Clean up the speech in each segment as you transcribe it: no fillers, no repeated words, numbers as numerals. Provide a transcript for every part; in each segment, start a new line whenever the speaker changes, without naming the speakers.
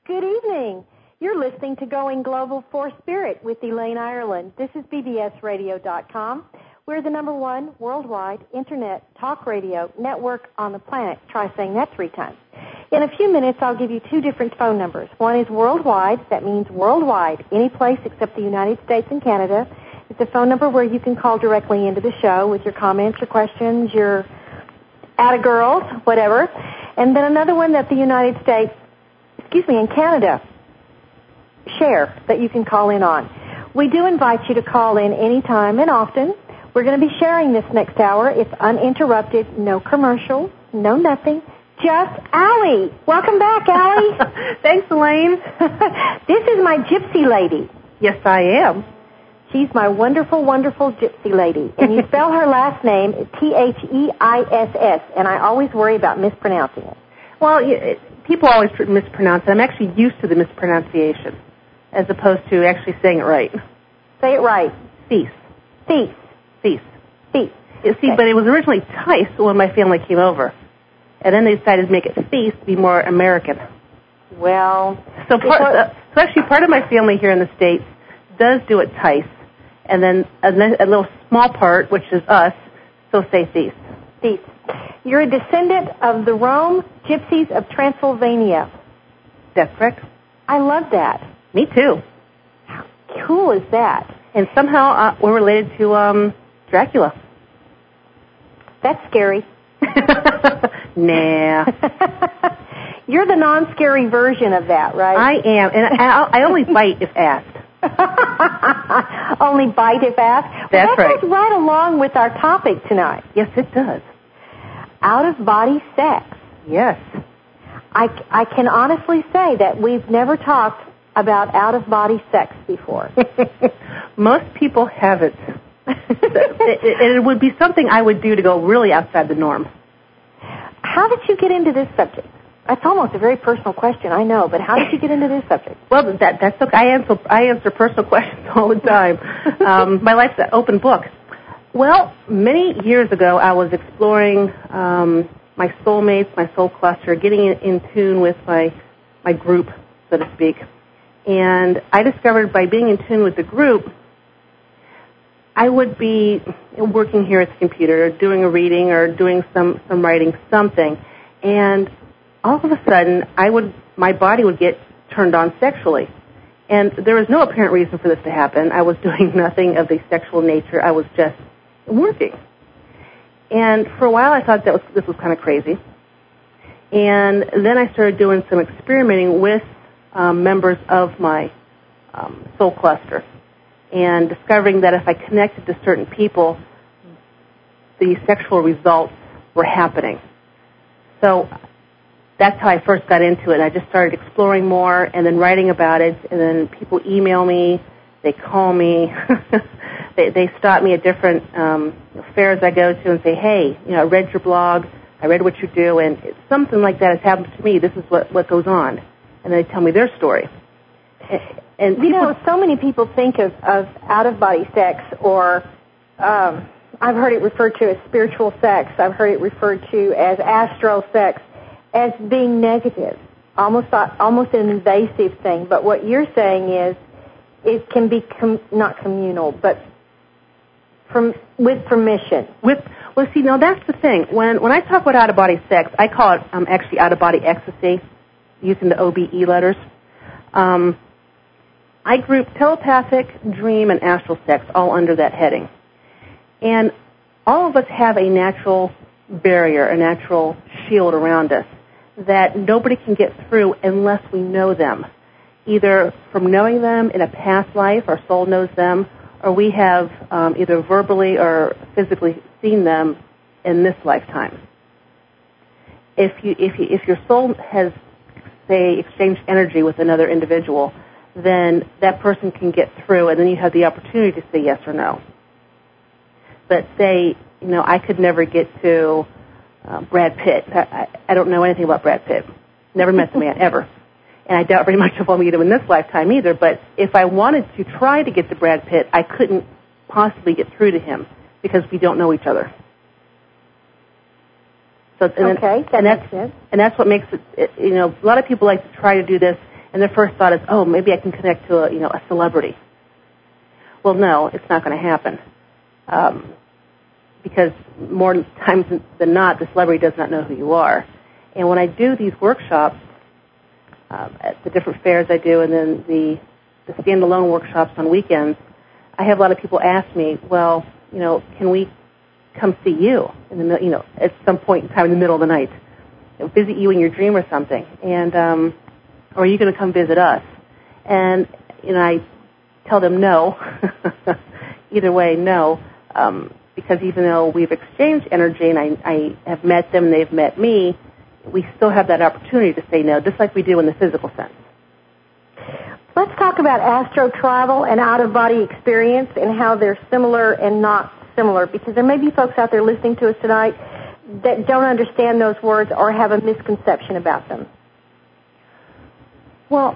Good evening. You're listening to Going Global for Spirit with Elaine Ireland. This is bbsradio.com. We're the number one worldwide internet talk radio network on the planet. Try saying that 3 times. In a few minutes, I'll give you 2 different phone numbers. One is worldwide. That means worldwide, any place except the United States and Canada. It's a phone number where you can call directly into the show with your comments, your questions, your atta-girls, whatever. And then another one that the United States, and Canada share that you can call in on. We do invite you to call in anytime and often. We're going to be sharing this next hour. It's uninterrupted, no commercials, no nothing, just Allie. Welcome back, Allie.
Thanks, Elaine.
This is my gypsy lady.
Yes, I am.
She's my wonderful, wonderful gypsy lady. And you spell her last name Theiss, and I always worry about mispronouncing it.
Well, people always mispronounce it. I'm actually used to the mispronunciation as opposed to actually saying it right.
Say it right.
Thiess.
Thiess.
Thiess.
Thiess.
You see, but it was originally Tice when my family came over. And then they decided to make it Thiess to be more American.
Well,
so actually part of my family here in the States does do it Tice. And then a little small part, which is us, so say Thiess.
Thiess. You're a descendant of the Rome Gypsies of Transylvania.
That's correct.
I love that.
Me too.
How cool is that?
And somehow we're related to Dracula.
That's scary.
Nah.
You're the non-scary version of that, right?
I am, and I only bite if asked.
Only bite if asked?
That's
that
right.
goes right along with our topic tonight.
Yes, it does.
Out-of-body sex.
Yes.
I can honestly say that we've never talked about out-of-body sex before.
Most people haven't. It would be something I would do to go really outside the norm.
How did you get into this subject? That's almost a very personal question, I know, but how did you get into this subject?
Well, that's okay. I answer personal questions all the time. My life's an open book. Well, many years ago, I was exploring my soulmates, my soul cluster, getting in tune with my group, so to speak. And I discovered by being in tune with the group, I would be working here at the computer, or doing a reading, or doing some writing, something, and all of a sudden, my body would get turned on sexually. And there was no apparent reason for this to happen. I was doing nothing of the sexual nature. I was just working. And for a while, I thought this was kind of crazy. And then I started doing some experimenting with members of my soul cluster, and discovering that if I connected to certain people, the sexual results were happening. So that's how I first got into it. I just started exploring more and then writing about it, and then people email me, they call me, they stop me at different fairs I go to and say, hey, I read your blog, I read what you do, and something like that has happened to me. This is what goes on. And they tell me their story. And
so many people think of out-of-body sex, or I've heard it referred to as spiritual sex. I've heard it referred to as astral sex, as being negative, almost an invasive thing. But what you're saying is it can be not communal, but with permission.
That's the thing. When I talk about out-of-body sex, I call it actually out-of-body ecstasy, using the OBE letters. I group telepathic, dream, and astral sex all under that heading. And all of us have a natural barrier, a natural shield around us that nobody can get through unless we know them, either from knowing them in a past life, our soul knows them, or we have either verbally or physically seen them in this lifetime. If your soul has, say, exchanged energy with another individual, then that person can get through, and then you have the opportunity to say yes or no. But say, I could never get to Brad Pitt. I don't know anything about Brad Pitt. Never met the man, ever. And I doubt very much if I'll meet him in this lifetime either. But if I wanted to try to get to Brad Pitt, I couldn't possibly get through to him because we don't know each other. So,
makes sense.
And that's what makes it, a lot of people like to try to do this, And their first thought is, oh, maybe I can connect to a celebrity. Well, no, it's not going to happen. Because more times than not, the celebrity does not know who you are. And when I do these workshops, at the different fairs I do, and then the standalone workshops on weekends, I have a lot of people ask me, well, can we come see you in the at some point in time in the middle of the night, visit you in your dream or something, and or are you going to come visit us? And I tell them no. Either way, no, because even though we've exchanged energy and I have met them and they've met me, we still have that opportunity to say no, just like we do in the physical sense.
Let's talk about astro travel and out-of-body experience and how they're similar and not similar, because there may be folks out there listening to us tonight that don't understand those words or have a misconception about them.
Well,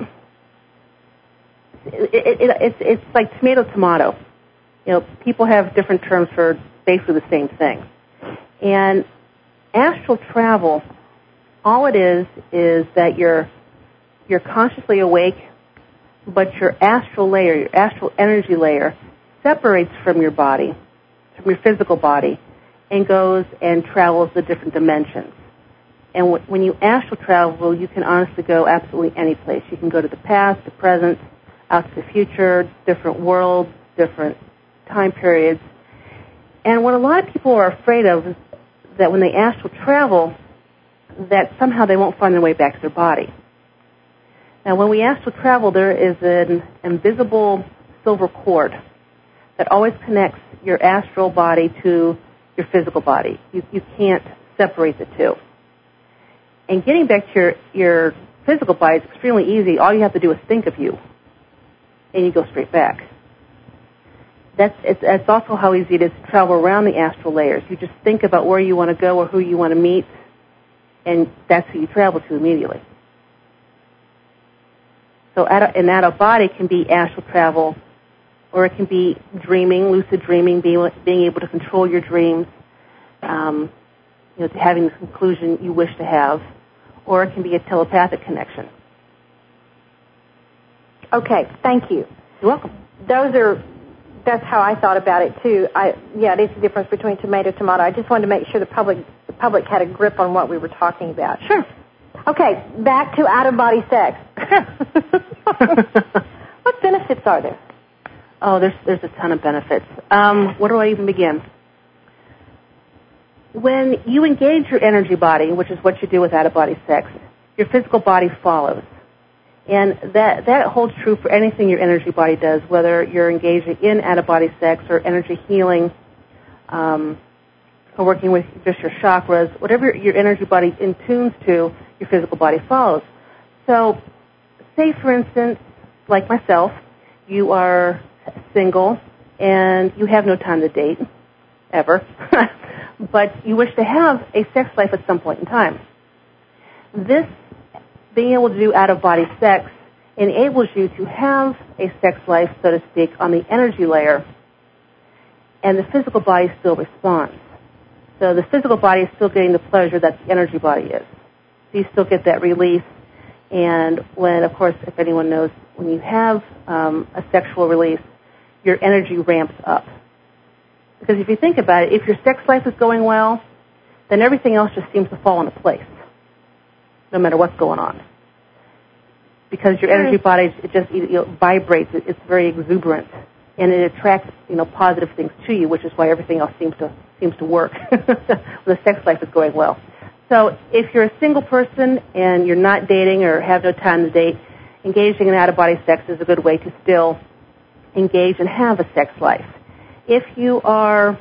it's like tomato. People have different terms for basically the same thing. And astral travel, all it is that you're consciously awake, but your astral layer, your astral energy layer, separates from your body, from your physical body, and goes and travels the different dimensions. And when you astral travel, you can honestly go absolutely any place. You can go to the past, the present, out to the future, different worlds, different time periods. And what a lot of people are afraid of is that when they astral travel, that somehow they won't find their way back to their body. Now, when we astral travel, there is an invisible silver cord that always connects your astral body to your physical body. You can't separate the two. And getting back to your physical body is extremely easy. All you have to do is think of you, and you go straight back. That's also how easy it is to travel around the astral layers. You just think about where you want to go or who you want to meet, and that's who you travel to immediately. So an out-of-body can be astral travel, or it can be dreaming, lucid dreaming, being able to control your dreams, to having the conclusion you wish to have, or it can be a telepathic connection.
Okay, thank you.
You're welcome.
That's how I thought about it too. It is the difference between tomato. I just wanted to make sure the public had a grip on what we were talking about.
Sure.
Okay, back to out-of-body sex. What benefits are there?
Oh, there's a ton of benefits. Where do I even begin? When you engage your energy body, which is what you do with out-of-body sex, your physical body follows. And that holds true for anything your energy body does, whether you're engaging in out-of-body sex or energy healing, or working with just your chakras. Whatever your energy body intunes to, your physical body follows. So, say for instance, like myself, you are single and you have no time to date, ever, but you wish to have a sex life at some point in time. This, being able to do out-of-body sex, enables you to have a sex life, so to speak, on the energy layer, and the physical body still responds. So the physical body is still getting the pleasure that the energy body is. So you still get that release, and when, of course, if anyone knows, when you have a sexual release, your energy ramps up. Because if you think about it, if your sex life is going well, then everything else just seems to fall into place, no matter what's going on. Because your energy body, it just vibrates. It's very exuberant, and it attracts positive things to you, which is why everything else seems to work when the sex life is going well. So if you're a single person and you're not dating or have no time to date, engaging in out-of-body sex is a good way to still engage and have a sex life. If you are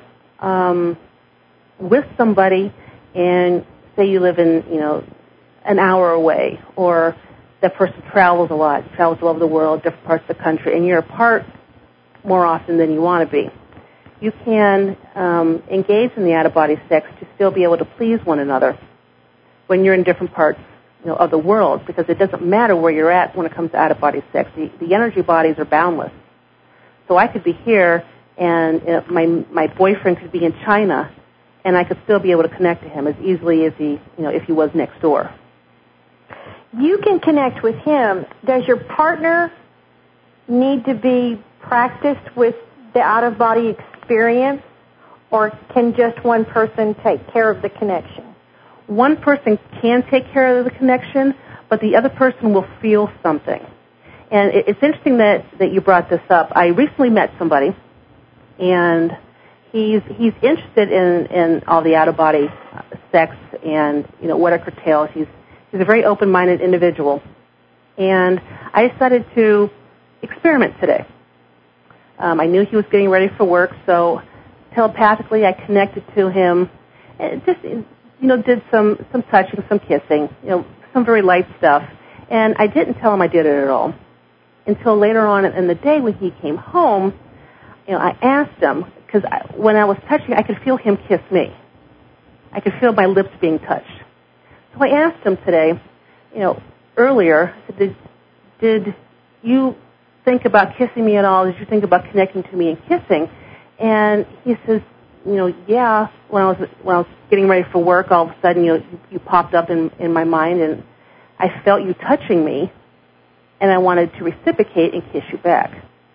with somebody and say you live in, an hour away, or that person travels a lot, travels all over the world, different parts of the country, and you're apart more often than you want to be, you can engage in the out-of-body sex to still be able to please one another when you're in different parts of the world, because it doesn't matter where you're at when it comes to out-of-body sex. The energy bodies are boundless. So I could be here, and my boyfriend could be in China, and I could still be able to connect to him as easily as if he was next door.
You can connect with him does your partner need to be practiced with the out-of-body experience, or can just one person take care of the connection?
One person can take care of the connection, but the other person will feel something. And it's interesting that you brought this up. I recently met somebody, and he's interested in all the out-of-body sex and, you know, what it curtails. He's a very open-minded individual. And I decided to experiment today. I knew he was getting ready for work, so telepathically I connected to him and just, you know, did some touching, some kissing, you know, some very light stuff. And I didn't tell him I did it at all until later on in the day when he came home. You know, I asked him, because when I was touching, I could feel him kiss me. I could feel my lips being touched. So I asked him today, you know, earlier, I said, did you think about kissing me at all? Did you think about connecting to me and kissing? And he says, you know, yeah, when I was getting ready for work, all of a sudden, you know, you popped up in my mind, and I felt you touching me, and I wanted to reciprocate and kiss you back.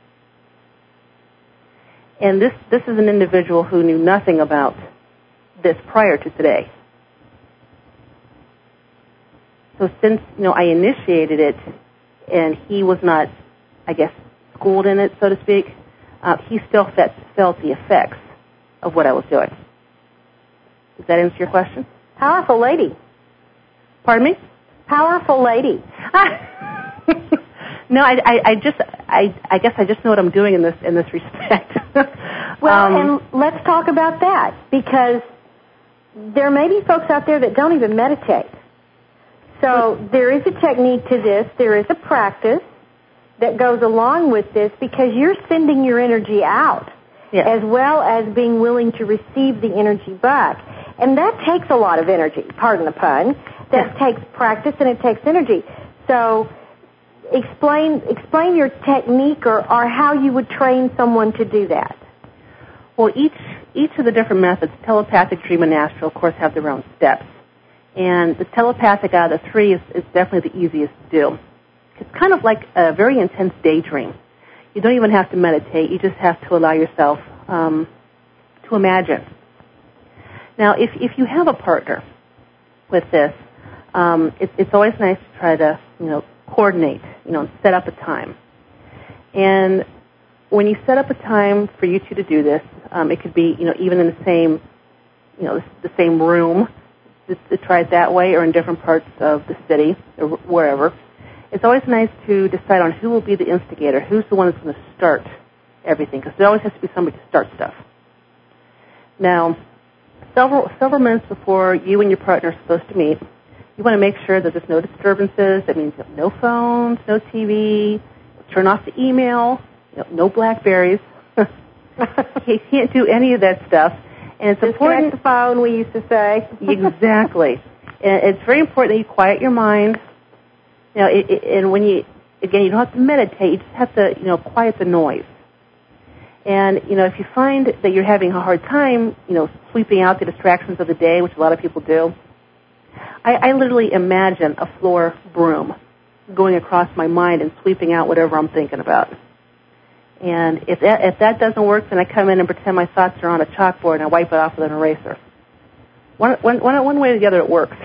And this is an individual who knew nothing about this prior to today. So since, you know, I initiated it, and he was not, I guess, schooled in it, so to speak, he still felt the effects of what I was doing. Does that answer your question?
Powerful lady.
Pardon me?
Powerful lady.
No, I guess I just know what I'm doing in this respect.
Well, and let's talk about that, because there may be folks out there that don't even meditate. So there is a technique to this. There is a practice that goes along with this, because you're sending your energy out, yes, as well as being willing to receive the energy back. And that takes a lot of energy, pardon the pun. That yes, takes practice and it takes energy. So explain your technique or how you would train someone to do that.
Well, each of the different methods, telepathic, dream, and astral, of course, have their own steps. And the telepathic out of the three is definitely the easiest to do. It's kind of like a very intense daydream. You don't even have to meditate. You just have to allow yourself to imagine. Now, if you have a partner with this, it's always nice to try to, you know, coordinate, you know, set up a time. And when you set up a time for you two to do this, it could be, you know, even in the same, you know, the same room, to try it that way, or in different parts of the city or wherever. It's always nice to decide on who will be the instigator, who's the one that's going to start everything, because there always has to be somebody to start stuff. Now, several minutes before you and your partner are supposed to meet, you want to make sure that there's no disturbances. That means no phones, no TV, turn off the email, you know, no Blackberries. You can't do any of that stuff. And it's important.
Disconnect the phone, we used to say.
Exactly. And it's very important that you quiet your mind. You know, and when you don't have to meditate. You just have to, you know, quiet the noise. And, you know, if you find that you're having a hard time, you know, sweeping out the distractions of the day, which a lot of people do, I literally imagine a floor broom going across my mind and sweeping out whatever I'm thinking about. And if that doesn't work, then I come in and pretend my thoughts are on a chalkboard and I wipe it off with an eraser. One way or the other, it works.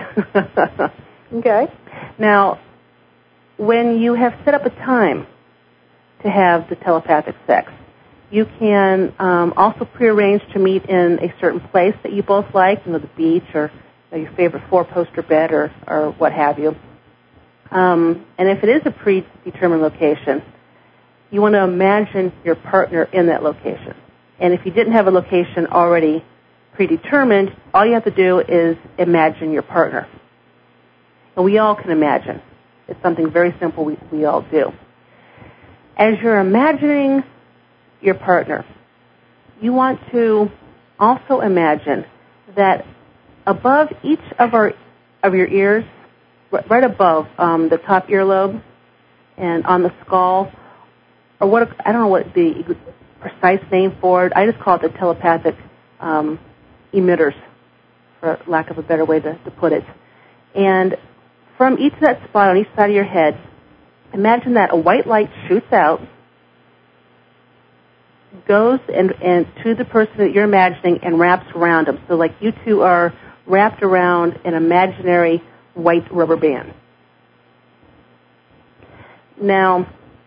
Okay.
Now, when you have set up a time to have the telepathic sex, you can also prearrange to meet in a certain place that you both like, you know, the beach or your favorite four-poster bed or what have you. And if it is a predetermined location, you want to imagine your partner in that location. And if you didn't have a location already predetermined, all you have to do is imagine your partner. And we all can imagine. It's something very simple we all do. As you're imagining your partner, you want to also imagine that above each of your ears, right above the top earlobe and on the skull, or what, I don't know what the precise name for it, I just call it the telepathic emitters, for lack of a better way to put it. And from each of that spot on each side of your head, imagine that a white light shoots out, goes and to the person that you're imagining and wraps around them. So like you two are wrapped around an imaginary white rubber band. Now,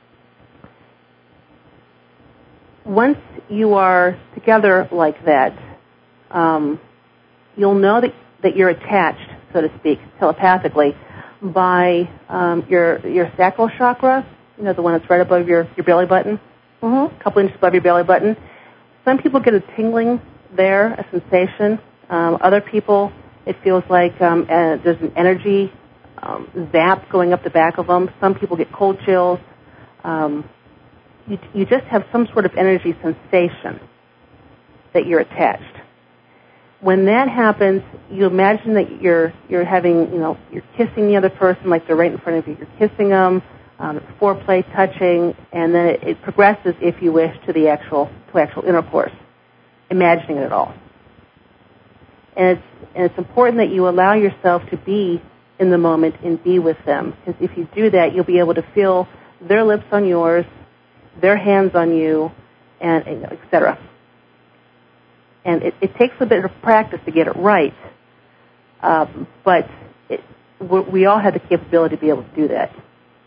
once you are together like that, you'll know that you're attached, so to speak, telepathically, by your sacral chakra, the one that's right above your belly button, a couple inches above your belly button. Some people get a tingling there, a sensation. Other people, it feels like there's an energy zap going up the back of them. Some people get cold chills. You just have some sort of energy sensation that you're attached. When that happens, you imagine that you're having, you're kissing the other person like they're right in front of you. You're kissing them, foreplay, touching, and then it progresses, if you wish, to actual intercourse, imagining it all. And it's important that you allow yourself to be in the moment and be with them, because if you do that, you'll be able to feel their lips on yours, their hands on you, and et cetera. And it takes a bit of practice to get it right, but we all have the capability to be able to do that.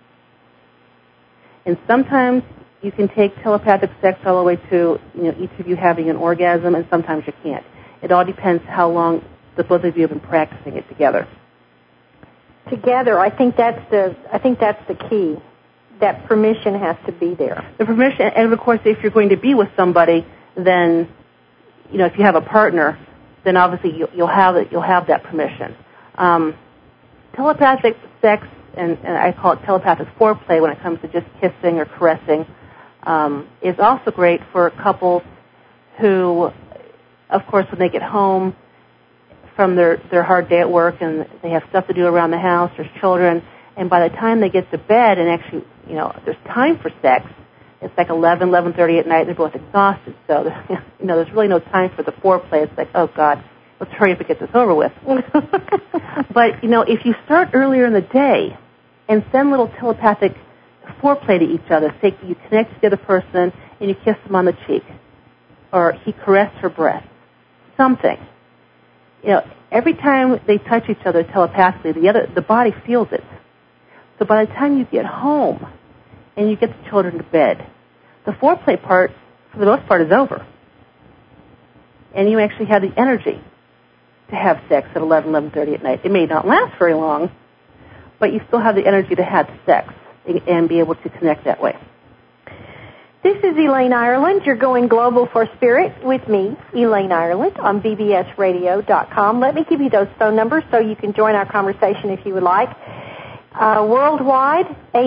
And sometimes you can take telepathic sex all the way to each of you having an orgasm, and sometimes you can't. It all depends how long the both of you have been practicing it together.
Together, I think that's the key. That permission has to be there.
The permission, and of course, if you're going to be with somebody, then if you have a partner, then obviously you'll have that permission. Telepathic sex, and I call it telepathic foreplay when it comes to just kissing or caressing, is also great for couples who, of course, when they get home from their hard day at work and they have stuff to do around the house, there's children, and by the time they get to bed and actually, there's time for sex, it's like 11:30 at night, they're both exhausted, so, there's really no time for the foreplay. It's like, oh, God, let's hurry up and get this over with. But, if you start earlier in the day and send little telepathic foreplay to each other, say you connect to the other person and you kiss them on the cheek, or he caressed her breast, something. Every time they touch each other telepathically, the body feels it. So by the time you get home and you get the children to bed, the foreplay part, for the most part, is over. And you actually have the energy to have sex at 11:30 at night. It may not last very long, but you still have the energy to have sex and be able to connect that way.
This is Elaine Ireland. You're going global for spirit with me, Elaine Ireland, on bbsradio.com. Let me give you those phone numbers so you can join our conversation if you would like. Worldwide,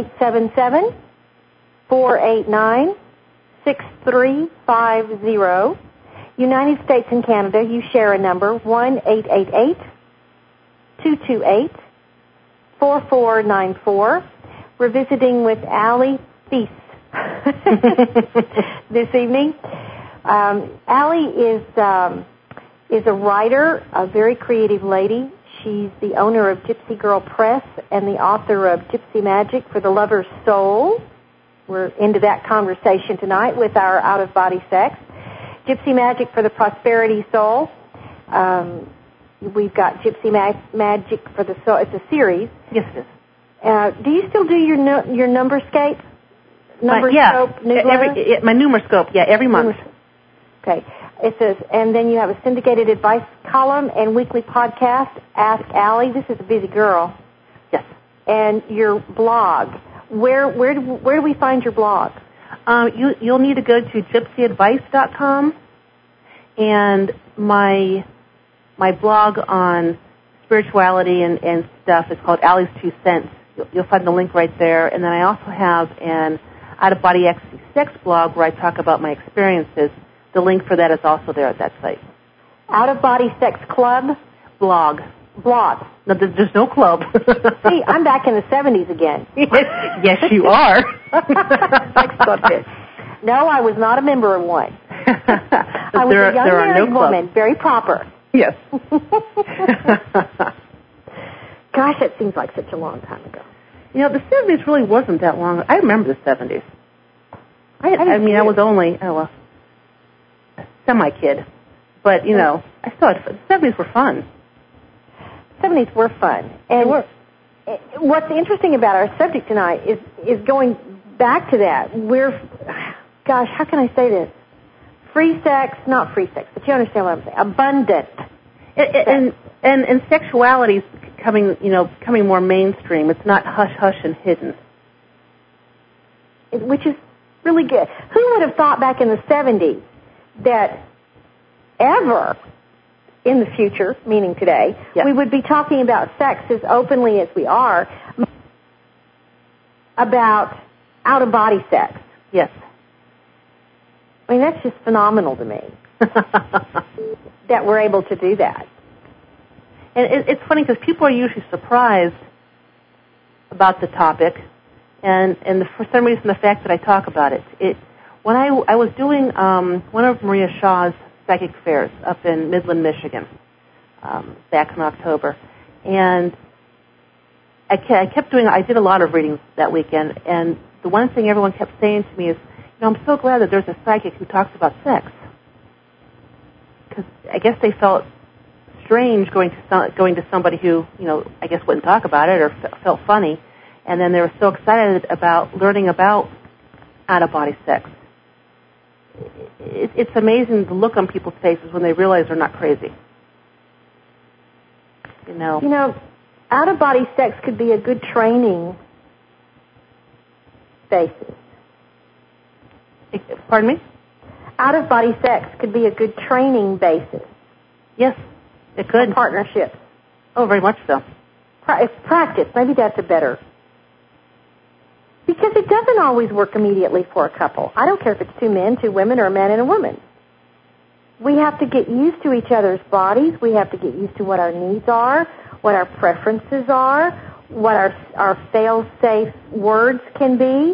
877-489-6350. United States and Canada, you share a number, 1-888-228-4494. We're visiting with Allie Thies this evening. Allie is a writer, a very creative lady. She's the owner of Gypsy Girl Press and the author of Gypsy Magic for the Lover's Soul. We're into that conversation tonight with our out-of-body sex. Gypsy Magic for the Prosperity Soul. We've got Gypsy Magic for the Soul. It's a series.
Yes, it is.
Do you still do your Numberscape? Numberscope newsletter?
My Numerscope, every month.
Okay. It says, and then you have a syndicated advice column and weekly podcast, Ask Allie. This is a busy girl.
Yes.
And your blog. Where do we find your blog?
You'll need to go to gypsyadvice.com, and my blog on spirituality and stuff is called Allie's 2 Cents. You'll find the link right there. And then I also have an out-of-body ecstasy sex blog where I talk about my experiences. The link for that is also there at that site.
Out-of-body sex club?
Blog.
No,
there's no club.
See, I'm back in the 70s again.
Yes, you are.
Sex club is. No, I was not a member of one. I was a young married woman, very proper.
Yes.
Gosh, it seems like such a long time ago.
You know, the 70s really wasn't that long. I remember the 70s. I was only, a semi-kid. But, you know, I thought the 70s were fun.
70s were fun. And
they were.
What's interesting about our subject tonight is going back to that. Gosh, how can I say this? Not free sex, but you understand what I'm saying. Abundant.
And sexuality is becoming more mainstream. It's not hush-hush and hidden.
Which is really good. Who would have thought back in the 70s that ever in the future, meaning today, we would be talking about sex as openly as we are, about out-of-body sex?
Yes.
I mean, that's just phenomenal to me that we're able to do that.
And it's funny because people are usually surprised about the topic, and for some reason the fact that I talk about it. When I was doing one of Maria Shaw's psychic fairs up in Midland, Michigan, back in October, and I did a lot of readings that weekend, and the one thing everyone kept saying to me is, I'm so glad that there's a psychic who talks about sex. Because I guess they felt strange going to somebody who, I guess wouldn't talk about it or felt funny. And then they were so excited about learning about out-of-body sex. It's amazing the look on people's faces when they realize they're not crazy.
Out-of-body sex could be a good training basis.
Pardon me?
Out-of-body sex could be a good training basis.
Yes, it could.
For partnerships.
Oh, very much so.
Practice. Maybe that's a better. Because it doesn't always work immediately for a couple. I don't care if it's two men, two women, or a man and a woman. We have to get used to each other's bodies. We have to get used to what our needs are, what our preferences are, what our fail-safe words can be.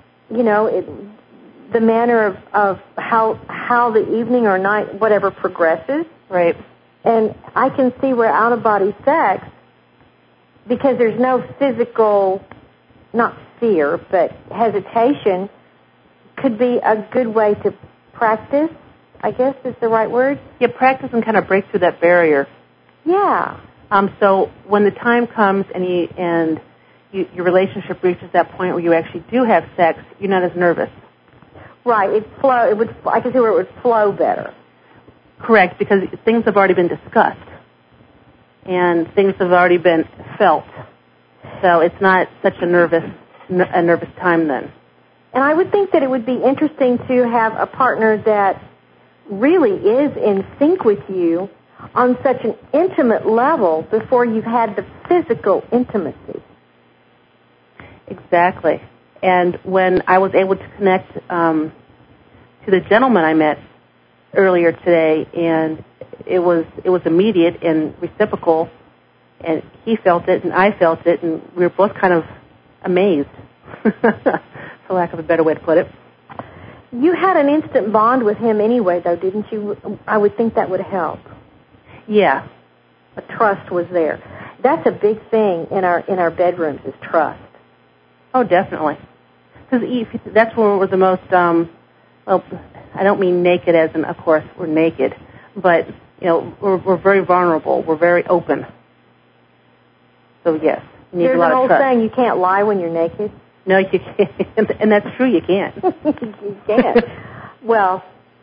The manner of how the evening or night, whatever, progresses.
Right.
And I can see where out-of-body sex, because there's no physical, not fear, but hesitation, could be a good way to practice, I guess is the right word.
Yeah, practice and kind of break through that barrier.
Yeah.
So when the time comes and your relationship reaches that point where you actually do have sex, you're not as nervous.
Right. I can see where it would flow better.
Correct, because things have already been discussed and things have already been felt. So it's not such a nervous time then.
And I would think that it would be interesting to have a partner that really is in sync with you on such an intimate level before you've had the physical intimacy.
Exactly. And when I was able to connect to the gentleman I met earlier today, and it was immediate and reciprocal, and he felt it and I felt it, and we were both kind of amazed, for lack of a better way to put it.
You had an instant bond with him anyway, though, didn't you? I would think that would help.
Yeah.
A trust was there. That's a big thing in our bedrooms is trust.
Oh, definitely. Because that's where we're the most, I don't mean naked as in, of course, we're naked, but, we're very vulnerable. We're very open. So, yes, you need a lot of trust.
There's an old saying, you can't lie when you're naked.
No, you can't. And that's true, you can't.
You can't. Well,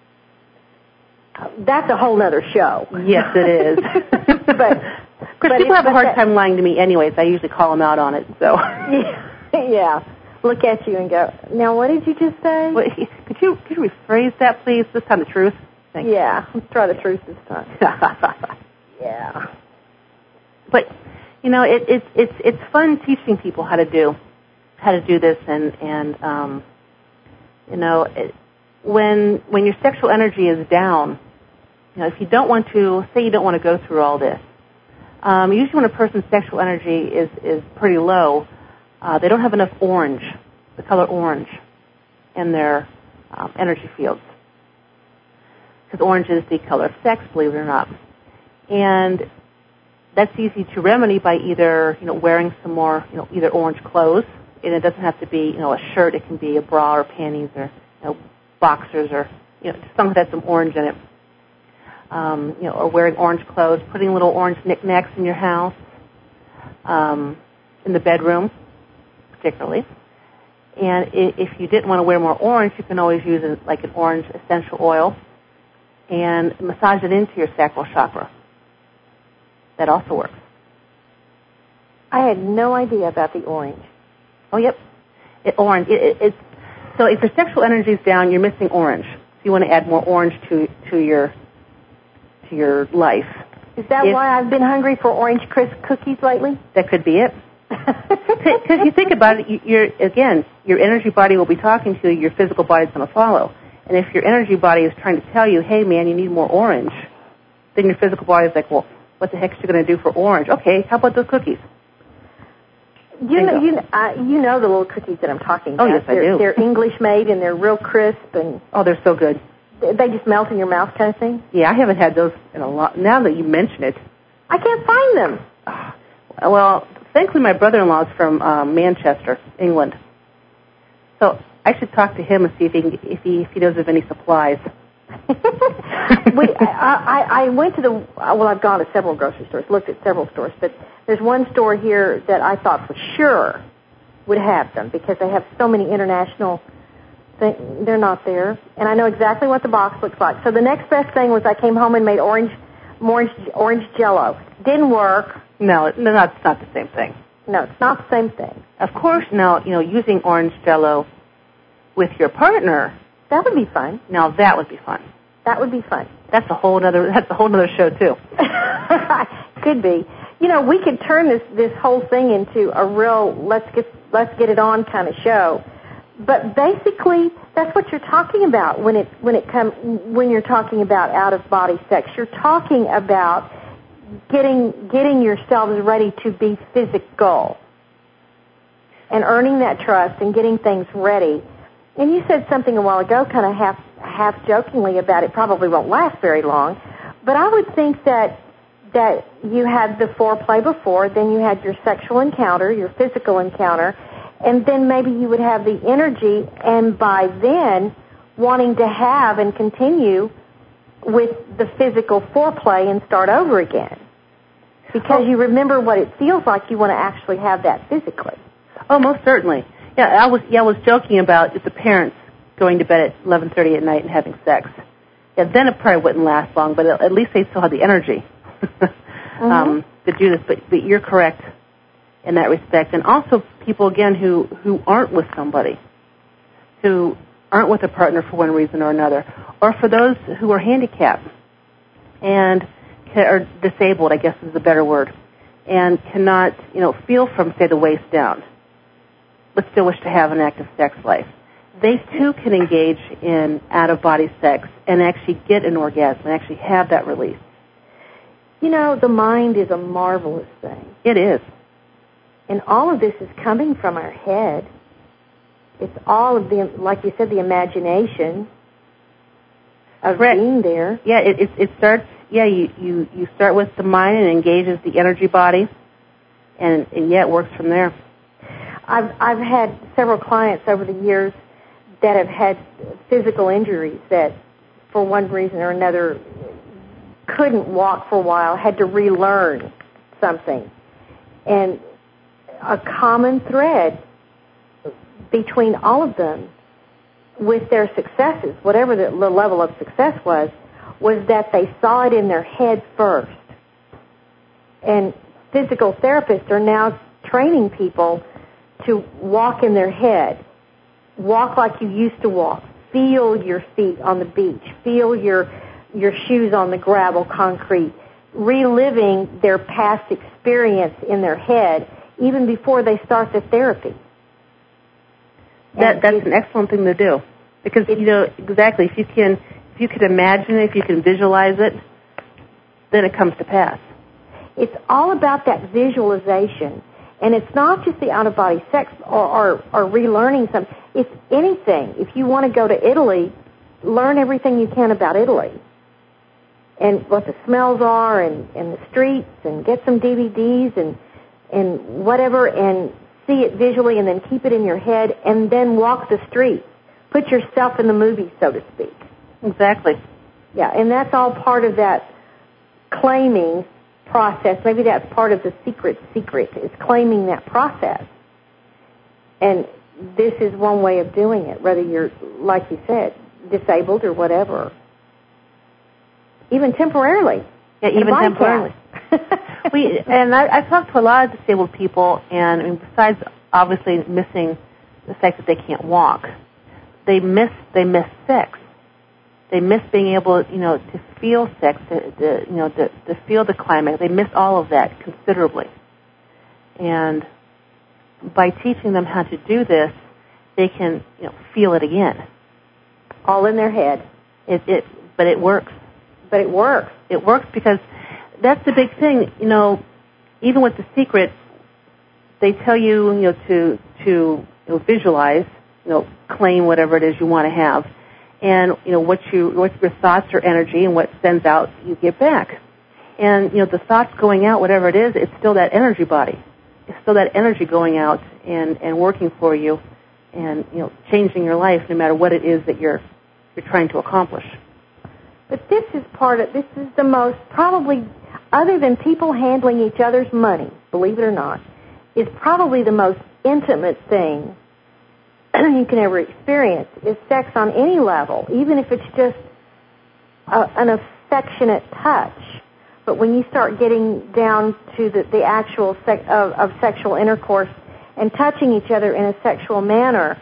that's a whole other show.
Yes, it is.
But
people have a hard time lying to me anyways. I usually call them out on it, so.
Yeah. Look at you and go, now what did you just say?
Well, could you rephrase that, please? This time the truth? Thank you.
Yeah, let's try the truth this time. Yeah.
But, it's fun teaching people how to do this, and when your sexual energy is down, if you don't want to, say you don't want to go through all this, usually when a person's sexual energy is pretty low, they don't have enough orange, the color orange, in their energy fields. Because orange is the color of sex, believe it or not. And that's easy to remedy by either, wearing some more, either orange clothes, and it doesn't have to be, a shirt. It can be a bra or panties or, boxers or, something that has some orange in it. Or wearing orange clothes, putting little orange knickknacks in your house, in the bedroom, particularly. And if you didn't want to wear more orange, you can always use like an orange essential oil and massage it into your sacral chakra. That also works.
I had no idea about the orange.
Oh, yep. Orange. So if your sexual energy is down, you're missing orange. So you want to add more orange to your life.
Is that why I've been hungry for Orange Crisp cookies lately?
That could be it. Because you think about it, your energy body will be talking to you, your physical body is going to follow. And if your energy body is trying to tell you, hey, man, you need more orange, then your physical body is like, well, what the heck is you going to do for orange? Okay, how about those cookies?
You know the little cookies that I'm talking about.
Oh, yes, I do.
They're English made and they're real crisp. Oh,
they're so good.
They just melt in your mouth kind of thing?
Yeah, I haven't had those in a lot. Now that you mention it.
I can't find them.
Well, thankfully my brother-in-law is from Manchester, England. So I should talk to him and see if he knows of any supplies.
I went to I've gone to several grocery stores, looked at several stores, but there's one store here that I thought for sure would have them because they have so many international things. They're not there. And I know exactly what the box looks like. So the next best thing was I came home and made orange Jell-O. Didn't work.
No, it's not the same thing.
No, it's not the same thing.
Of course, now, using orange Jell-O with your partner.
That would be fun.
Now, that would be fun.
That would be fun.
That's a whole other show, too.
Could be. We could turn this whole thing into a real let's get it on kind of show. But basically, that's what you're talking about when you're talking about out of body sex. You're talking about getting yourselves ready to be physical and earning that trust and getting things ready. And you said something a while ago, kind of half jokingly about it probably won't last very long. But I would think that you had the foreplay before, then you had your sexual encounter, your physical encounter, and then maybe you would have the energy, and by then wanting to have and continue with the physical foreplay and start over again. Because you remember what it feels like, you want to actually have that physically.
Oh, most certainly. Yeah, I was joking about the parents going to bed at 11:30 at night and having sex. Yeah, then it probably wouldn't last long, but at least they still had the energy to do this. But you're correct in that respect. And also people, again, who aren't with somebody, who aren't with a partner for one reason or another, or for those who are handicapped and are disabled, I guess is a better word, and cannot, feel from, say, the waist down, but still wish to have an active sex life. They, too, can engage in out-of-body sex and actually get an orgasm and actually have that release.
The mind is a marvelous thing.
It is.
And all of this is coming from our head. It's all of like you said, the imagination of being there.
Yeah, it starts, you start with the mind and engages the energy body, and it works from there.
I've had several clients over the years that have had physical injuries that, for one reason or another, couldn't walk for a while, had to relearn something. And a common thread between all of them with their successes, whatever the level of success was that they saw it in their head first. And physical therapists are now training people to walk in their head. Walk like you used to walk. Feel your feet on the beach. Feel your shoes on the gravel concrete. Reliving their past experience in their head even before they start the therapy.
That's an excellent thing to do. Because, exactly, if you can imagine it, if you can visualize it, then it comes to pass.
It's all about that visualization. And it's not just the out-of-body sex or relearning something. It's anything. If you want to go to Italy, learn everything you can about Italy. and what the smells are and the streets, and get some DVDs and whatever, and see it visually, and then keep it in your head, and then walk the streets. Put yourself in the movie, so to speak.
Exactly.
Yeah, and that's all part of that claiming process. Maybe that's part of the secret is claiming that process. And this is one way of doing it, whether you're, like you said, disabled or whatever. Even temporarily.
Yeah, even temporarily. I've talked to a lot of disabled people, and I mean, besides obviously missing the fact that they can't walk, they miss sex. They miss being able, to feel sex, to feel the climax. They miss all of that considerably. And by teaching them how to do this, they can, feel it again.
All in their head.
But it works.
But it works.
It works because that's the big thing. Even with The Secret, they tell you, to visualize, claim whatever it is you want to have. And, what your thoughts are energy, and what sends out, you get back. And, the thoughts going out, whatever it is, it's still that energy body. It's still that energy going out and working for you and, changing your life no matter what it is that you're trying to accomplish.
But this is the most, probably, other than people handling each other's money, believe it or not, is probably the most intimate thing you can ever experience is sex on any level, even if it's just an affectionate touch. But when you start getting down to the actual of sexual intercourse and touching each other in a sexual manner,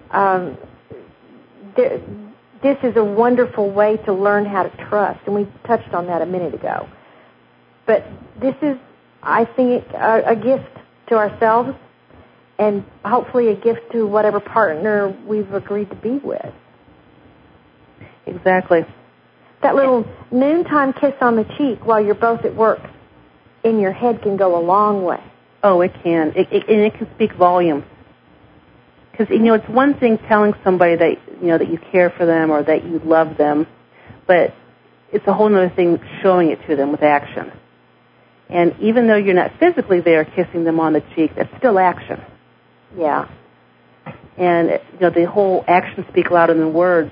this is a wonderful way to learn how to trust, and we touched on that a minute ago. But this is, I think, a gift to ourselves, and hopefully a gift to whatever partner we've agreed to be with.
Exactly.
That little noontime kiss on the cheek while you're both at work in your head can go a long way.
Oh, it can. It can speak volumes. Because, it's one thing telling somebody that, that you care for them or that you love them, but it's a whole other thing showing it to them with action. And even though you're not physically there kissing them on the cheek, that's still action.
Yeah.
And, the whole actions speak louder than words,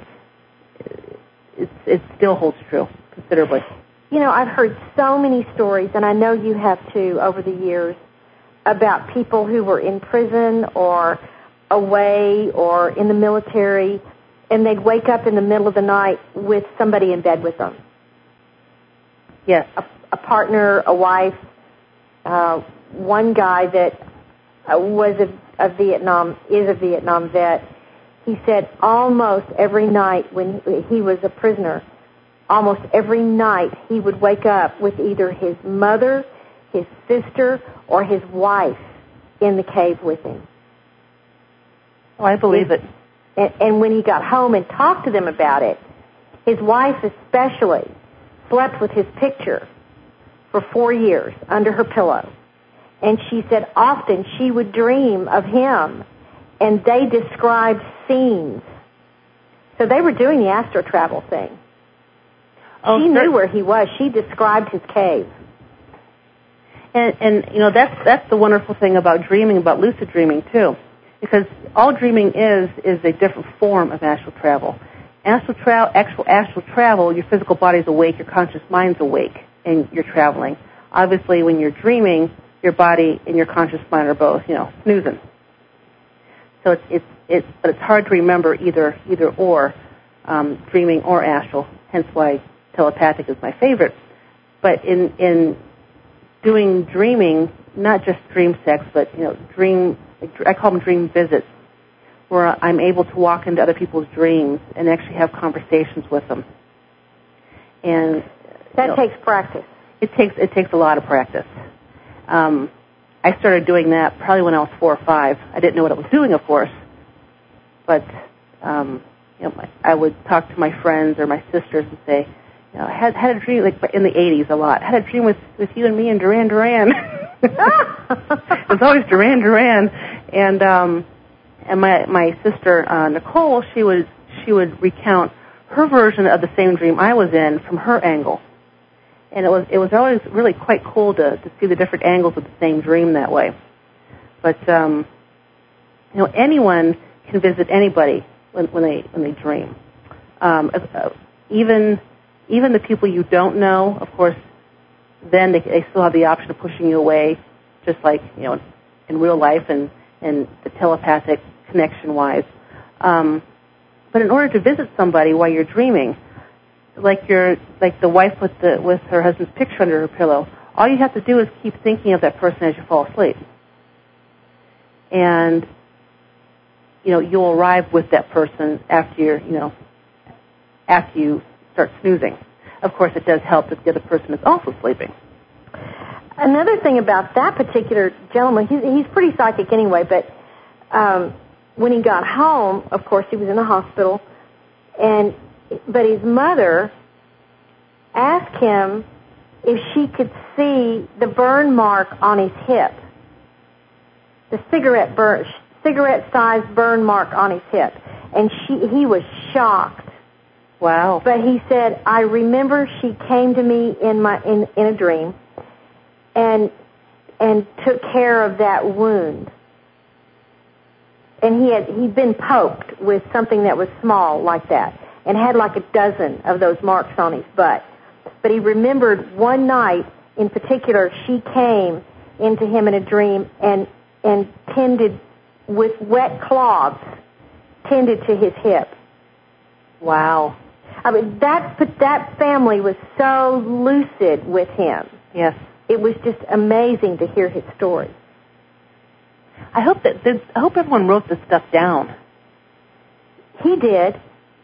it still holds true considerably.
I've heard so many stories, and I know you have too, over the years, about people who were in prison or away or in the military, and they'd wake up in the middle of the night with somebody in bed with them.
Yes.
A partner, a wife. One guy that is a Vietnam vet, he said almost every night when he was a prisoner, almost every night he would wake up with either his mother, his sister, or his wife in the cave with him.
Oh, I believe it.
And when he got home and talked to them about it, his wife especially slept with his picture for 4 years under her pillow. And she said often she would dream of him, and they described scenes. So they were doing the astro travel thing. Oh, she knew where he was. She described his cave.
And that's the wonderful thing about dreaming, about lucid dreaming too, because all dreaming is a different form of astral travel. Actual astral travel, your physical body's awake, your conscious mind's awake, and you're traveling. Obviously, when you're dreaming, your body and your conscious mind are both, snoozing. So but it's hard to remember either or, dreaming or astral. Hence why telepathic is my favorite. But in doing dreaming, not just dream sex, but I call them dream visits, where I'm able to walk into other people's dreams and actually have conversations with them. And
that takes practice.
It takes a lot of practice. I started doing that probably when I was 4 or 5. I didn't know what I was doing, of course, but I would talk to my friends or my sisters and say, I had a dream, like in the 80s a lot. I had a dream with you and me and Duran Duran. It was always Duran Duran, and my sister Nicole, she would recount her version of the same dream I was in from her angle, And it was always really quite cool to see the different angles of the same dream that way. But anyone can visit anybody when they dream. Even the people you don't know, of course, then they still have the option of pushing you away, just like in real life and the telepathic connection-wise. But in order to visit somebody while you're dreaming, like the wife with her husband's picture under her pillow, all you have to do is keep thinking of that person as you fall asleep, and you'll arrive with that person after you start snoozing. Of course, it does help if the other person is also sleeping.
Another thing about that particular gentleman, he's pretty psychic anyway, but when he got home, of course, he was in the hospital, but his mother asked him if she could see the burn mark on his hip, the cigarette-sized burn mark on his hip, and he was shocked.
Wow!
But he said, "I remember she came to me in a dream, and took care of that wound." And he'd been poked with something that was small like that, and had like a dozen of those marks on his butt. But he remembered one night in particular, she came into him in a dream and tended with wet cloths, tended to his hip.
Wow.
I mean, that family was so lucid with him.
Yes.
It was just amazing to hear his story.
I hope everyone wrote this stuff down.
He did.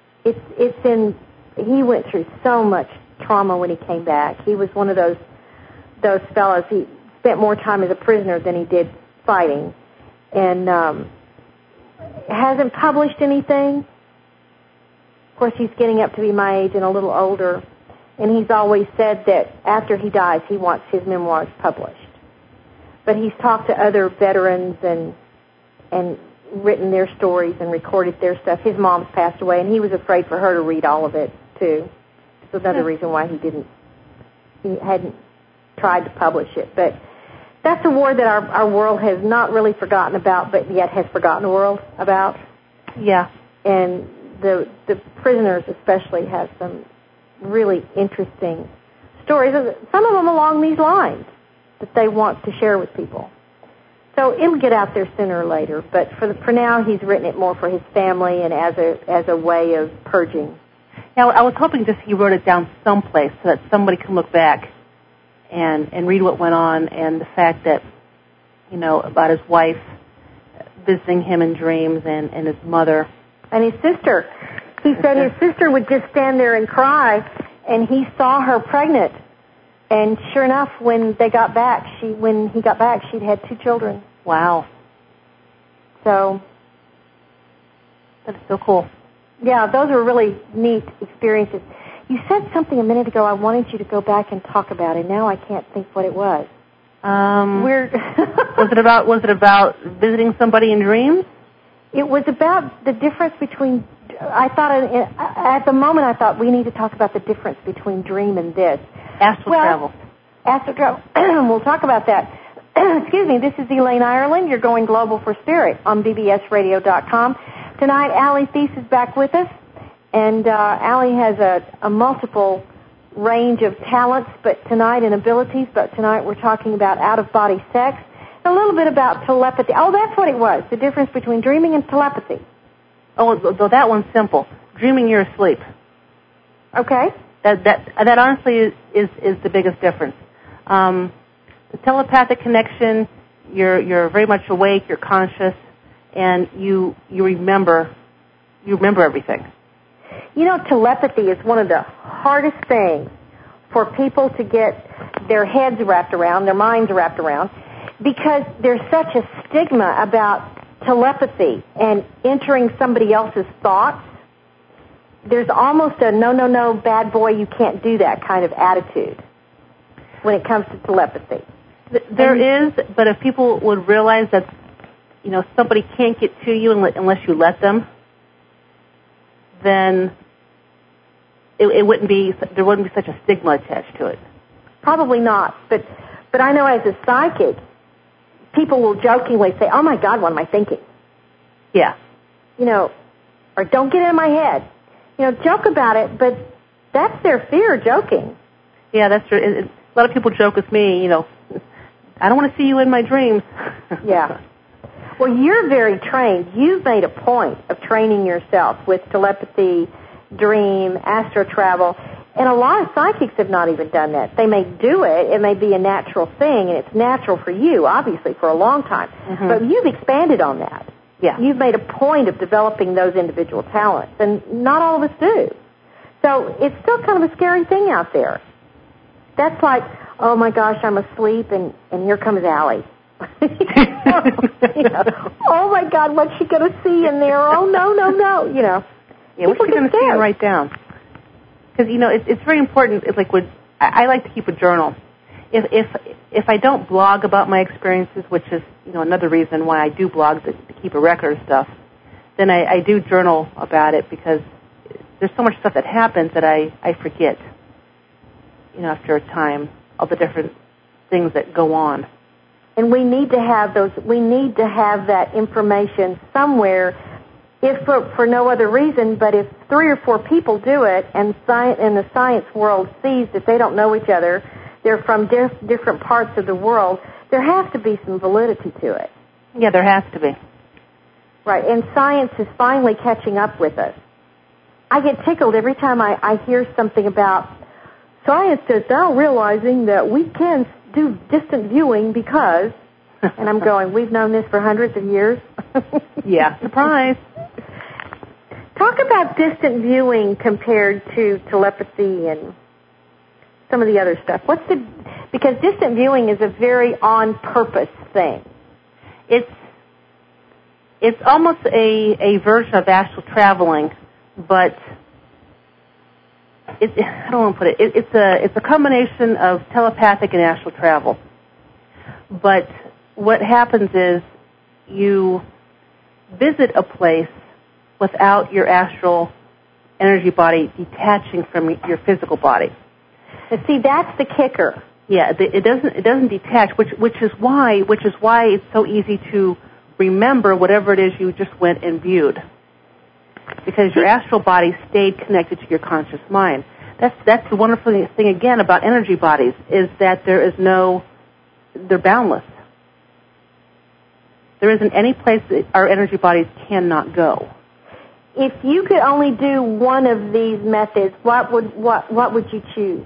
He went through so much trauma when he came back. He was one of those fellows. He spent more time as a prisoner than he did fighting, and hasn't published anything. Of course, he's getting up to be my age and a little older, and he's always said that after he dies, he wants his memoirs published. But he's talked to other veterans and written their stories and recorded their stuff. His mom's passed away, and he was afraid for her to read all of it too. So another reason why he hadn't tried to publish it. But that's a war that our world has not really forgotten about, but yet has forgotten the world about.
Yeah.
And the prisoners especially have some really interesting stories, some of them along these lines, that they want to share with people. So it'll get out there sooner or later, but for now he's written it more for his family and as a way of purging.
Now, I was hoping just he wrote it down someplace so that somebody can look back and read what went on, and the fact that, about his wife visiting him in dreams and his mother.
And his sister. He said his sister would just stand there and cry, and he saw her pregnant. And sure enough, when he got back, she'd had 2 children.
Wow.
So
that's so cool.
Yeah, those were really neat experiences. You said something a minute ago. I wanted you to go back and talk about it. Now I can't think what it was.
Was it about visiting somebody in dreams?
It was about the difference between. At the moment I thought we need to talk about the difference between dream and this.
Astral travel.
Astral travel. We'll talk about that. Excuse me. This is Elaine Ireland. You're going global for spirit on bbsradio.com. Tonight, Allie Thies is back with us, and Allie has a multiple range of talents, and abilities. But tonight we're talking about out-of-body sex, and a little bit about telepathy. Oh, that's what it was. The difference between dreaming and telepathy.
Oh, that one's simple. Dreaming, you're asleep.
Okay.
That honestly is the biggest difference. The telepathic connection, you're very much awake, you're conscious, and you remember everything.
Telepathy is one of the hardest things for people to get their heads wrapped around, their minds wrapped around, because there's such a stigma about telepathy and entering somebody else's thoughts. There's almost a no, bad boy, you can't do that kind of attitude when it comes to telepathy.
There is, but if people would realize that, somebody can't get to you unless you let them, then there wouldn't be such a stigma attached to it.
Probably not. But I know as a psychic, people will jokingly say, "Oh my God, what am I thinking?"
Yeah.
Or "Don't get in my head." Joke about it, but that's their fear, joking.
Yeah, that's true. A lot of people joke with me, I don't want to see you in my dreams.
Yeah. Well, you're very trained. You've made a point of training yourself with telepathy, dream, astro travel, and a lot of psychics have not even done that. They may do it. It may be a natural thing, and it's natural for you, obviously, for a long time. Mm-hmm. But you've expanded on that.
Yeah.
You've made a point of developing those individual talents, and not all of us do. So it's still kind of a scary thing out there. That's like, oh my gosh, I'm asleep, and here comes Allie. Oh my God, what's she going to see in there? Oh no.
Yeah, what's she going to see and write down? Because it's very important. It's like I like to keep a journal. If I don't blog about my experiences, which is another reason why I do blog to keep a record of stuff, then I do journal about it because there's so much stuff that happens that I forget. After a time, all the different things that go on.
And we need to have those. We need to have that information somewhere, if for no other reason, but if 3 or 4 people do it, and the science world sees that they don't know each other, they're from different parts of the world, there has to be some validity to it.
Yeah, there has to be.
Right, and science is finally catching up with us. I get tickled every time I hear something about science is now realizing that we can do distant viewing because, and I'm going, we've known this for hundreds of years.
Yeah, surprise.
Talk about distant viewing compared to telepathy and some of the other stuff. Because distant viewing is a very on-purpose thing.
It's almost a version of astral traveling, but I don't want to put it. It's a combination of telepathic and astral travel. But what happens is you visit a place without your astral energy body detaching from your physical body.
And see, that's the kicker.
Yeah, it doesn't detach, which is why it's so easy to remember whatever it is you just went and viewed. Because your astral body stayed connected to your conscious mind. That's the wonderful thing again about energy bodies is that they're boundless. There isn't any place that our energy bodies cannot go.
If you could only do one of these methods, what would you choose?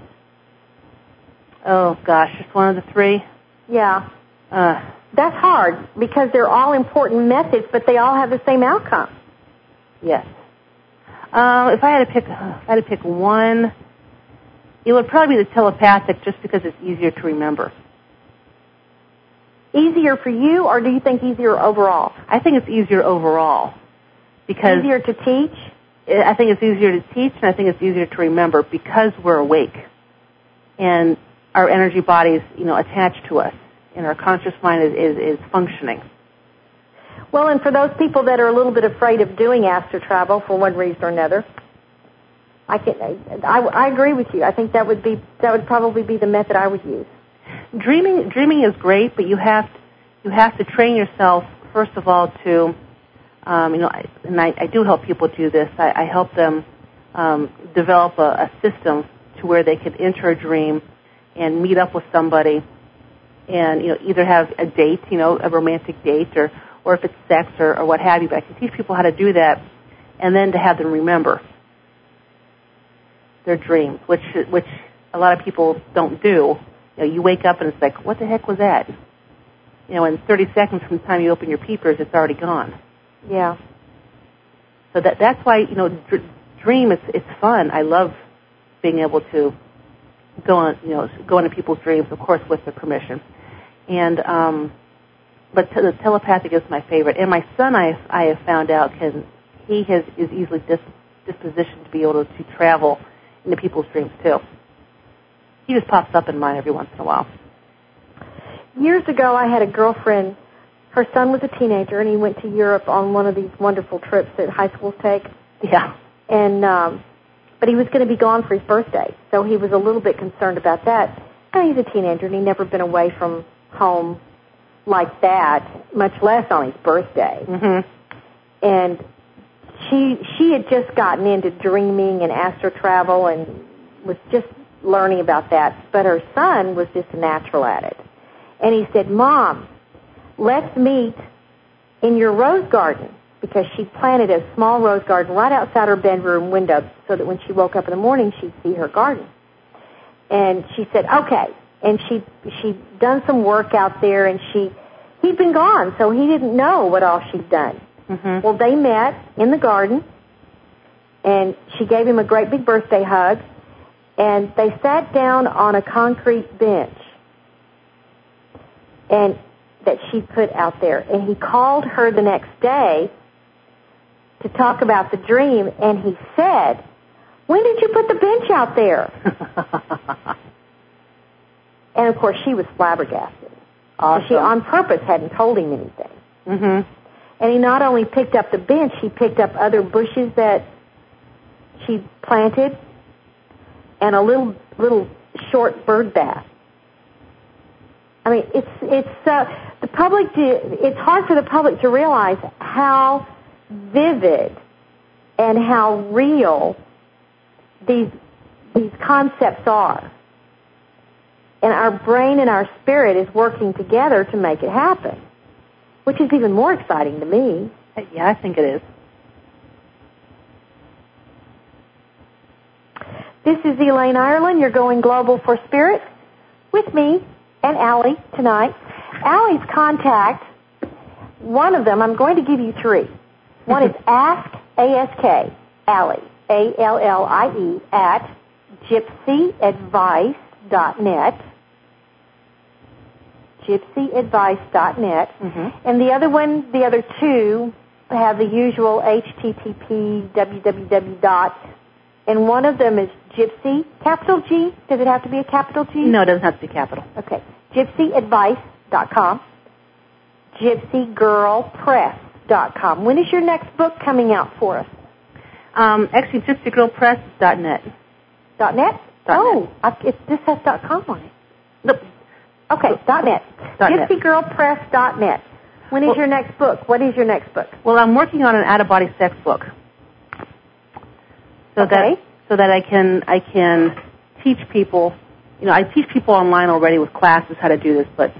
Oh gosh, just one of the 3.
Yeah. That's hard because they're all important methods, but they all have the same outcome.
Yes. If I had to pick one, it would probably be the telepathic just because it's easier to remember.
Easier for you, or do you think easier overall?
I think it's easier overall. Because
easier to teach?
I think it's easier to teach, and I think it's easier to remember because we're awake. And our energy bodies, attached to us, and our conscious mind is functioning.
Well, and for those people that are a little bit afraid of doing astral travel for one reason or another, I agree with you. I think that would probably be the method I would use.
Dreaming is great, but you have to train yourself first of all to, and I do help people do this. I help them develop a system to where they can enter a dream and meet up with somebody, and either have a date, a romantic date, or if it's sex or what have you. But I can teach people how to do that, and then to have them remember their dreams, which a lot of people don't do. You wake up and it's like, what the heck was that? In 30 seconds from the time you open your peepers, it's already gone.
Yeah.
So that's why dream it's fun. I love being able to go into people's dreams, of course, with their permission. And but the telepathic is my favorite. And my son, I have found out, is easily dispositioned to be able to travel into people's dreams too. He just pops up in mine every once in a while.
Years ago, I had a girlfriend. Her son was a teenager, and he went to Europe on one of these wonderful trips that high schools take.
Yeah.
And but he was going to be gone for his birthday, so he was a little bit concerned about that. he's a teenager and he'd never been away from home like that, much less on his birthday.
Mm-hmm.
And she had just gotten into dreaming and astral travel and was just learning about that. But her son was just a natural at it. And he said, Mom, let's meet in your rose garden, because she planted a small rose garden right outside her bedroom window so that when she woke up in the morning, she'd see her garden. And she said, okay. And she'd done some work out there, and he'd been gone, so he didn't know what all she'd done.
Mm-hmm.
Well, they met in the garden, and she gave him a great big birthday hug, and they sat down on a concrete bench and that she put out there. And he called her the next day to talk about the dream, and he said, when did you put the bench out there? And, of course, she was flabbergasted.
Awesome.
She, on purpose, hadn't told him anything.
Mm-hmm.
And he not only picked up the bench, he picked up other bushes that she planted and a little short bird bath. I mean, it's the public. It's hard for the public to realize how vivid and how real these concepts are. And our brain and our spirit is working together to make it happen, which is even more exciting to me.
Yeah, I think it is.
This is Elaine Ireland. You're going global for spirit with me and Allie tonight. Allie's contact, one of them, I'm going to give you three. One is ask, A-S-K, Allie, A-L-L-I-E, at gypsyadvice.net. gypsyadvice.net.
Mm-hmm.
And the other two have the usual HTTP, www. And one of them is Gypsy, capital G. Does it have to be a capital G?
No, it doesn't have to be capital.
Okay. gypsyadvice.com. gypsygirlpress.com. When is your next book coming out for us?
Actually, gypsygirlpress.net.
.net? Oh, this has .com on it.
Nope.
Okay, .net. Gypsygirlpress.net. When is your next book? What is your next book?
Well, I'm working on an out-of-body sex book. So that I can teach people. You know, I teach people online already with classes how to do this, but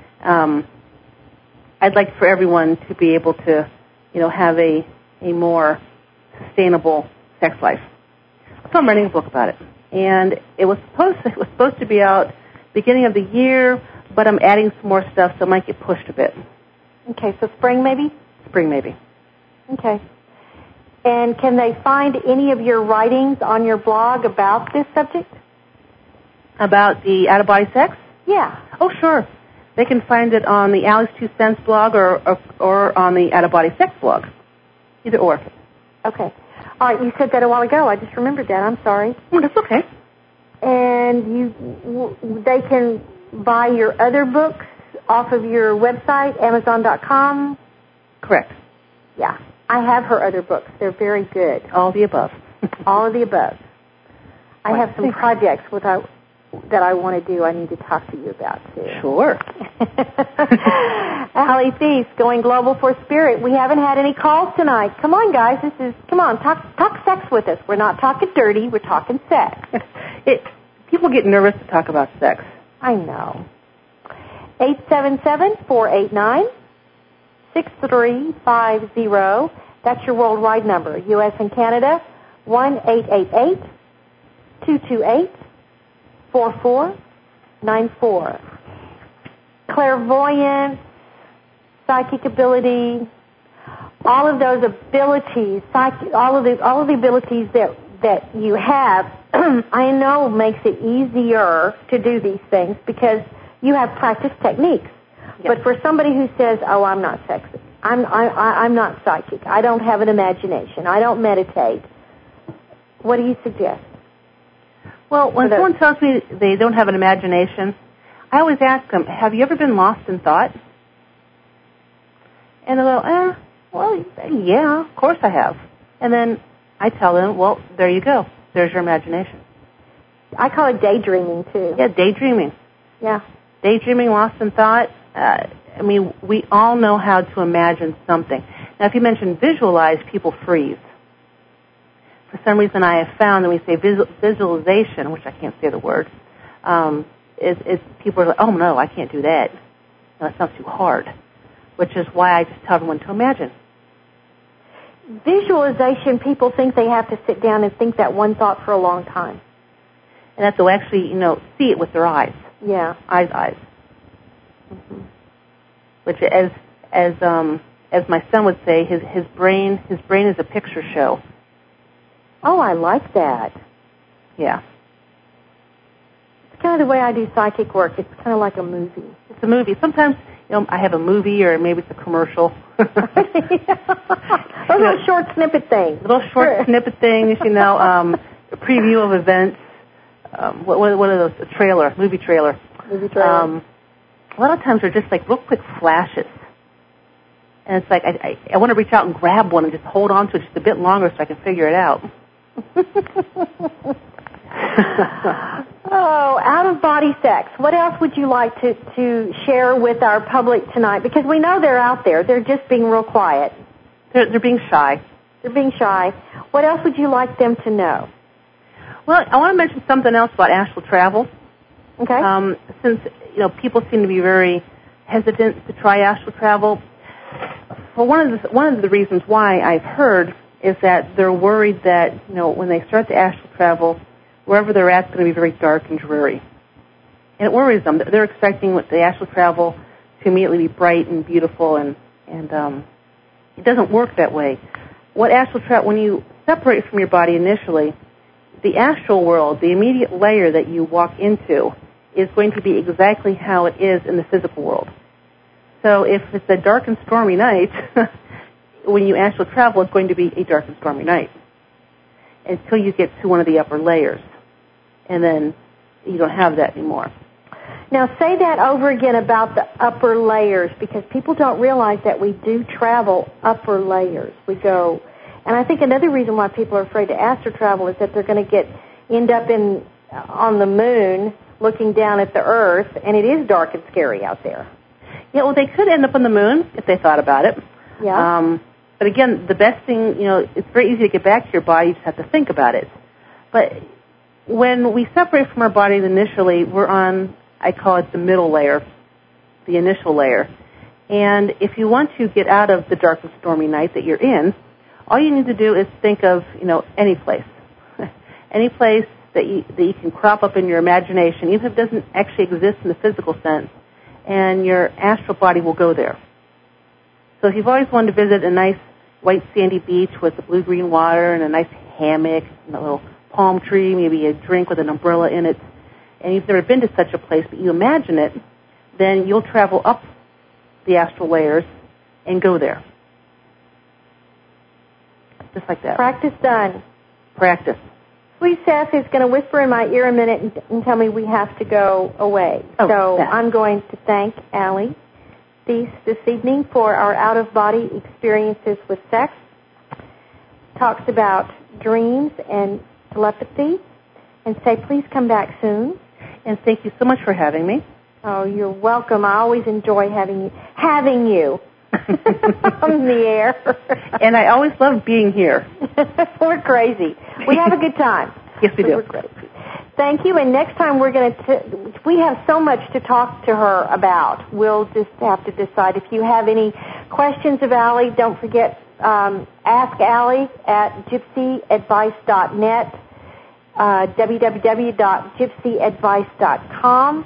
I'd like for everyone to be able to, have a more sustainable sex life. So I'm writing a book about it, and it was supposed to be out beginning of the year, but I'm adding some more stuff, so it might get pushed a bit.
Okay, so spring maybe?
Spring maybe.
Okay. And can they find any of your writings on your blog about this subject?
About the out-of-body sex?
Yeah.
Oh, sure. They can find it on the Alice 2 Cents blog or on the out-of-body sex blog. Either or.
Okay. All right, you said that a while ago. I just remembered that. I'm sorry.
Oh, that's okay.
And they can buy your other books off of your website, Amazon.com?
Correct.
Yeah. I have her other books. They're very good.
All of the above.
All of the above. I have some projects that I want to do. I need to talk to you about, too.
Sure.
Allie Thies, going global for spirit. We haven't had any calls tonight. Come on, guys. Come on, talk sex with us. We're not talking dirty. We're talking sex.
People get nervous to talk about sex.
I know. 877-489-6350. That's your worldwide number. U.S. and Canada, 1-888-228-4494. Clairvoyance, psychic ability, all of those abilities, all of the abilities that you have, I know makes it easier to do these things because you have practice techniques.
Yep.
But for somebody who says, "Oh, I'm not sexy. I'm not psychic. I don't have an imagination. I don't meditate," what do you suggest?
Well, when someone tells me they don't have an imagination, I always ask them, "Have you ever been lost in thought?" And they go, "Well, yeah, of course I have." And then I tell them, "Well, there you go. There's your imagination."
I call it daydreaming, too.
Yeah, daydreaming.
Yeah.
Daydreaming, lost in thought. I mean, we all know how to imagine something. Now, if you mention visualize, people freeze. For some reason, I have found that when we say visualization, which I can't say the word, is people are like, oh, no, I can't do that. No, that sounds too hard, which is why I just tell everyone to imagine.
Visualization, people think they have to sit down and think that one thought for a long time.
And that's to actually, see it with their eyes.
Yeah.
Eyes. Mm-hmm. Which, as my son would say, his brain is a picture show.
Oh, I like that.
Yeah.
It's kind of the way I do psychic work. It's kind of like a movie.
It's a movie. Sometimes, I have a movie or maybe it's a commercial.
Those little short snippet things.
Little short snippet things, a preview of events. What are those? A trailer, movie trailer.
Movie trailer.
A lot of times they're just like real quick flashes. And it's like I want to reach out and grab one and just hold on to it just a bit longer so I can figure it out.
Oh, out-of-body sex. What else would you like to share with our public tonight? Because we know they're out there. They're just being real quiet.
They're being shy.
They're being shy. What else would you like them to know?
Well, I want to mention something else about astral travel.
Okay.
Since, people seem to be very hesitant to try astral travel, well, one of the reasons why I've heard is that they're worried that, when they start the astral travel, wherever they're at is going to be very dark and dreary. And it worries them. They're expecting the astral travel to immediately be bright and beautiful, and it doesn't work that way. When you separate from your body initially, the astral world, the immediate layer that you walk into, is going to be exactly how it is in the physical world. So if it's a dark and stormy night, when you astral travel, it's going to be a dark and stormy night until you get to one of the upper layers. And then you don't have that anymore.
Now say that over again about the upper layers, because people don't realize that we do travel upper layers. We go, and I think another reason why people are afraid to astral travel is that they're going to end up on the moon looking down at the earth, and it is dark and scary out there.
Yeah, well, they could end up on the moon if they thought about it.
Yeah.
But again, the best thing, it's very easy to get back to your body. You just have to think about it. But when we separate from our bodies initially, we're on, I call it the middle layer, the initial layer. And if you want to get out of the dark and stormy night that you're in, all you need to do is think of, any place. Any place that you can crop up in your imagination, even if it doesn't actually exist in the physical sense, and your astral body will go there. So if you've always wanted to visit a nice white sandy beach with the blue-green water and a nice hammock and a little palm tree, maybe a drink with an umbrella in it, and you've never been to such a place, but you imagine it, then you'll travel up the astral layers and go there. Just like that.
Practice done.
Practice.
Sweet Seth is going to whisper in my ear a minute and tell me we have to go away. So I'm going to thank Allie Thies this evening for our out-of-body experiences with sex. Talks about dreams and telepathy. And say, please come back soon.
And thank you so much for having me.
Oh, you're welcome. I always enjoy having you on the air.
And I always love being here.
We're crazy. We have a good time.
Yes, we do.
We're crazy. Thank you. And next time we have so much to talk to her about. We'll just have to decide. If you have any questions of Allie, don't forget, ask Allie at gypsyadvice.net, www.gypsyadvice.com,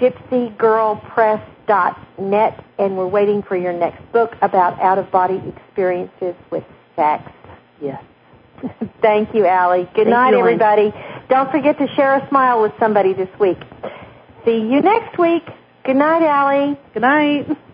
gypsygirlpress.net, and we're waiting for your next book about out-of-body experiences with sex.
Yes.
Thank you, Allie. Good night, everybody. Don't forget to share a smile with somebody this week. See you next week. Good night, Allie.
Good night.